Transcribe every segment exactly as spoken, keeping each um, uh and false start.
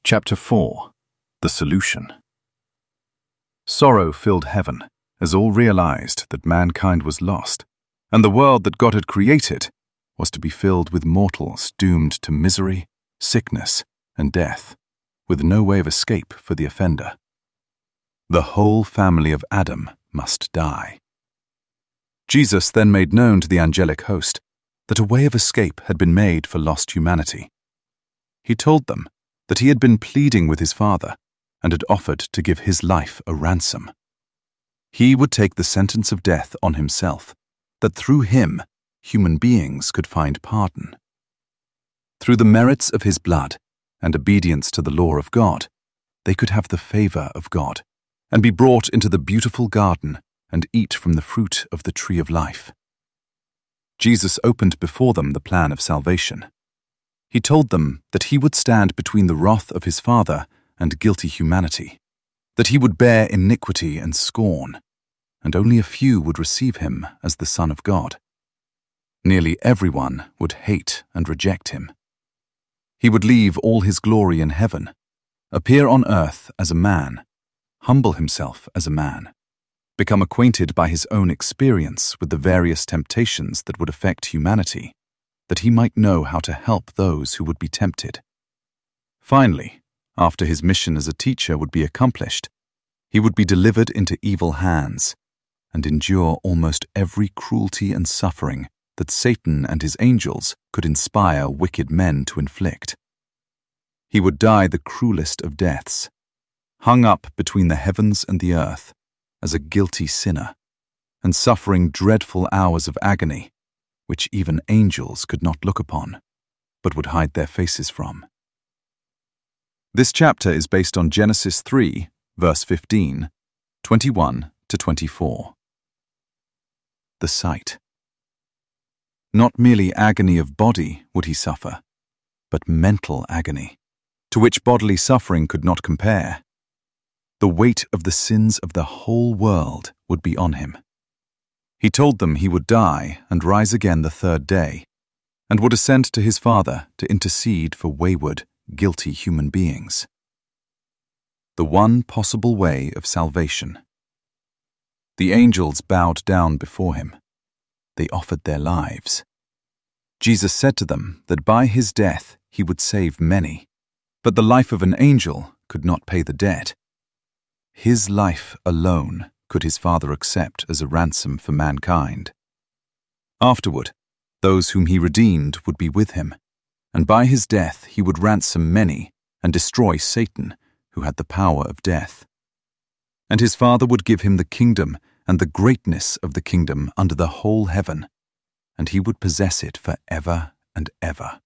Chapter four. The Solution. Sorrow filled heaven as all realized that mankind was lost, and the world that God had created was to be filled with mortals doomed to misery, sickness, and death, with no way of escape for the offender. The whole family of Adam must die. Jesus then made known to the angelic host that a way of escape had been made for lost humanity. He told them that he had been pleading with his Father and had offered to give his life a ransom. He would take the sentence of death on himself, that through him human beings could find pardon. Through the merits of his blood and obedience to the law of God, they could have the favor of God and be brought into the beautiful garden and eat from the fruit of the tree of life. Jesus opened before them the plan of salvation. He told them that he would stand between the wrath of his Father and guilty humanity, that he would bear iniquity and scorn, and only a few would receive him as the Son of God. Nearly everyone would hate and reject him. He would leave all his glory in heaven, appear on earth as a man, humble himself as a man, become acquainted by his own experience with the various temptations that would affect humanity, that he might know how to help those who would be tempted. Finally, after his mission as a teacher would be accomplished, he would be delivered into evil hands and endure almost every cruelty and suffering that Satan and his angels could inspire wicked men to inflict. He would die the cruelest of deaths, hung up between the heavens and the earth as a guilty sinner, and suffering dreadful hours of agony which even angels could not look upon, but would hide their faces from. This chapter is based on Genesis three, verse fifteen, twenty-one to twenty-four. The sight. Not merely agony of body would he suffer, but mental agony, to which bodily suffering could not compare. The weight of the sins of the whole world would be on him. He told them he would die and rise again the third day, and would ascend to his Father to intercede for wayward, guilty human beings. The one possible way of salvation. The angels bowed down before him. They offered their lives. Jesus said to them that by his death he would save many, but the life of an angel could not pay the debt. His life alone could his Father accept as a ransom for mankind. Afterward, those whom he redeemed would be with him, and by his death he would ransom many and destroy Satan, who had the power of death. And his Father would give him the kingdom and the greatness of the kingdom under the whole heaven, and he would possess it for ever and ever.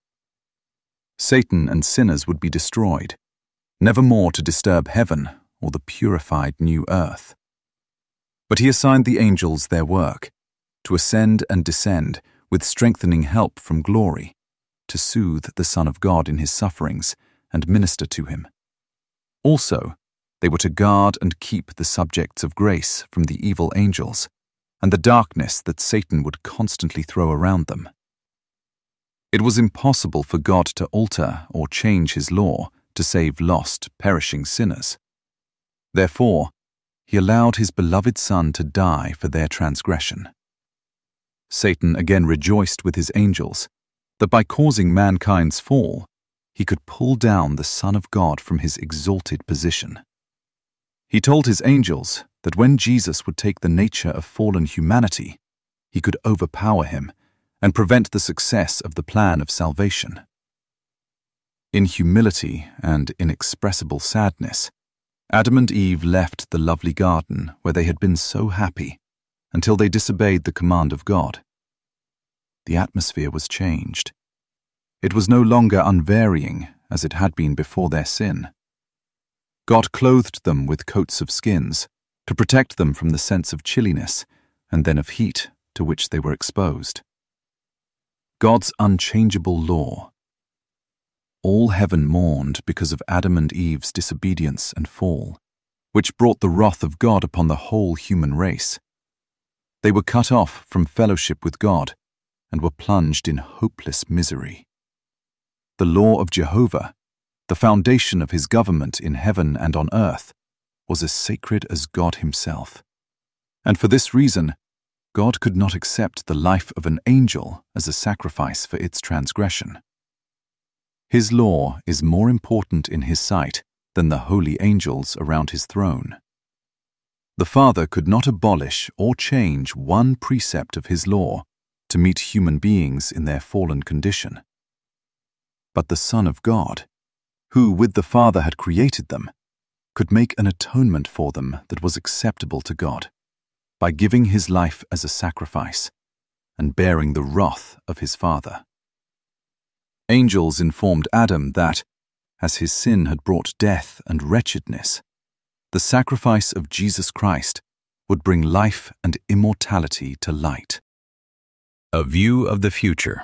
Satan and sinners would be destroyed, never more to disturb heaven or the purified new earth. But he assigned the angels their work, to ascend and descend with strengthening help from glory, to soothe the Son of God in his sufferings and minister to him. Also, they were to guard and keep the subjects of grace from the evil angels and the darkness that Satan would constantly throw around them. It was impossible for God to alter or change his law to save lost, perishing sinners. Therefore, he allowed his beloved Son to die for their transgression. Satan again rejoiced with his angels that by causing mankind's fall, he could pull down the Son of God from his exalted position. He told his angels that when Jesus would take the nature of fallen humanity, he could overpower him and prevent the success of the plan of salvation. In humility and inexpressible sadness, Adam and Eve left the lovely garden where they had been so happy until they disobeyed the command of God. The atmosphere was changed. It was no longer unvarying as it had been before their sin. God clothed them with coats of skins to protect them from the sense of chilliness and then of heat to which they were exposed. God's unchangeable law. All heaven mourned because of Adam and Eve's disobedience and fall, which brought the wrath of God upon the whole human race. They were cut off from fellowship with God and were plunged in hopeless misery. The law of Jehovah, the foundation of his government in heaven and on earth, was as sacred as God himself. And for this reason, God could not accept the life of an angel as a sacrifice for its transgression. His law is more important in his sight than the holy angels around his throne. The Father could not abolish or change one precept of his law to meet human beings in their fallen condition. But the Son of God, who with the Father had created them, could make an atonement for them that was acceptable to God, by giving his life as a sacrifice and bearing the wrath of his Father. Angels informed Adam that, as his sin had brought death and wretchedness, the sacrifice of Jesus Christ would bring life and immortality to light. A view of the future.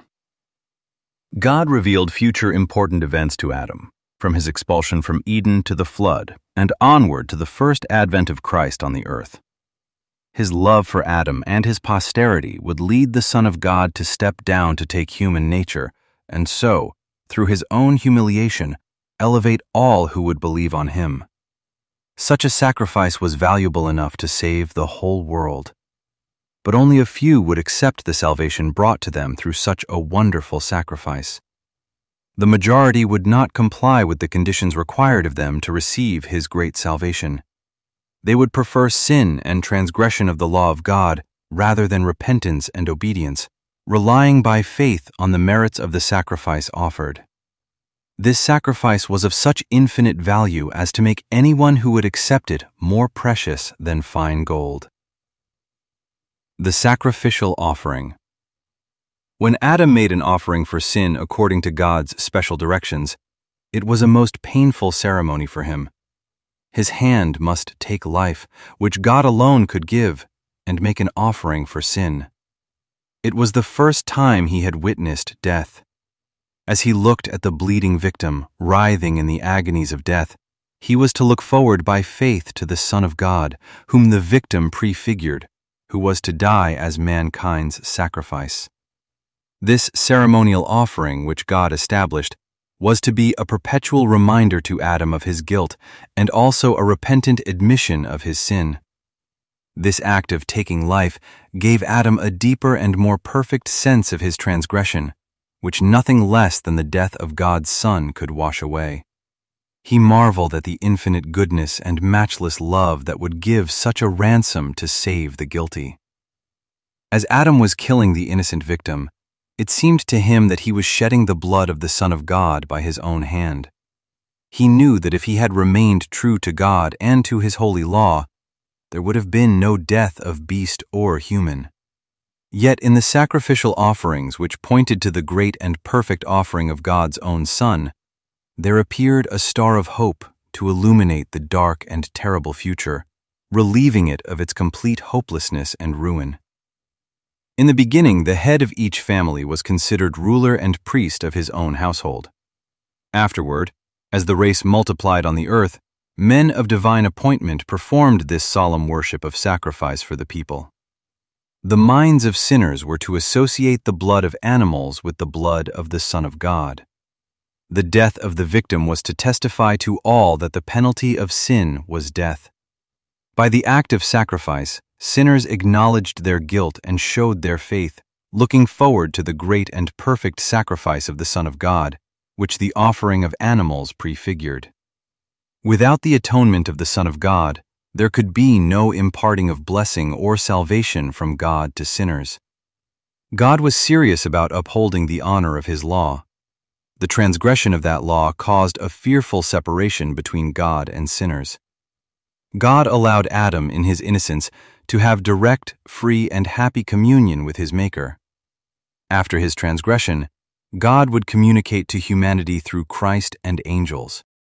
God revealed future important events to Adam, from his expulsion from Eden to the flood, and onward to the first advent of Christ on the earth. His love for Adam and his posterity would lead the Son of God to step down to take human nature, and so, through his own humiliation, elevate all who would believe on him. Such a sacrifice was valuable enough to save the whole world. But only a few would accept the salvation brought to them through such a wonderful sacrifice. The majority would not comply with the conditions required of them to receive his great salvation. They would prefer sin and transgression of the law of God rather than repentance and obedience, relying by faith on the merits of the sacrifice offered. This sacrifice was of such infinite value as to make anyone who would accept it more precious than fine gold. The sacrificial offering. When Adam made an offering for sin according to God's special directions, it was a most painful ceremony for him. His hand must take life, which God alone could give, and make an offering for sin. It was the first time he had witnessed death. As he looked at the bleeding victim, writhing in the agonies of death, he was to look forward by faith to the Son of God, whom the victim prefigured, who was to die as mankind's sacrifice. This ceremonial offering which God established was to be a perpetual reminder to Adam of his guilt and also a repentant admission of his sin. This act of taking life gave Adam a deeper and more perfect sense of his transgression, which nothing less than the death of God's Son could wash away. He marveled at the infinite goodness and matchless love that would give such a ransom to save the guilty. As Adam was killing the innocent victim, it seemed to him that he was shedding the blood of the Son of God by his own hand. He knew that if he had remained true to God and to his holy law, there would have been no death of beast or human. Yet in the sacrificial offerings which pointed to the great and perfect offering of God's own Son, there appeared a star of hope to illuminate the dark and terrible future, relieving it of its complete hopelessness and ruin. In the beginning, the head of each family was considered ruler and priest of his own household. Afterward, as the race multiplied on the earth, men of divine appointment performed this solemn worship of sacrifice for the people. The minds of sinners were to associate the blood of animals with the blood of the Son of God. The death of the victim was to testify to all that the penalty of sin was death. By the act of sacrifice, sinners acknowledged their guilt and showed their faith, looking forward to the great and perfect sacrifice of the Son of God, which the offering of animals prefigured. Without the atonement of the Son of God, there could be no imparting of blessing or salvation from God to sinners. God was serious about upholding the honor of his law. The transgression of that law caused a fearful separation between God and sinners. God allowed Adam in his innocence to have direct, free, and happy communion with his Maker. After his transgression, God would communicate to humanity through Christ and angels.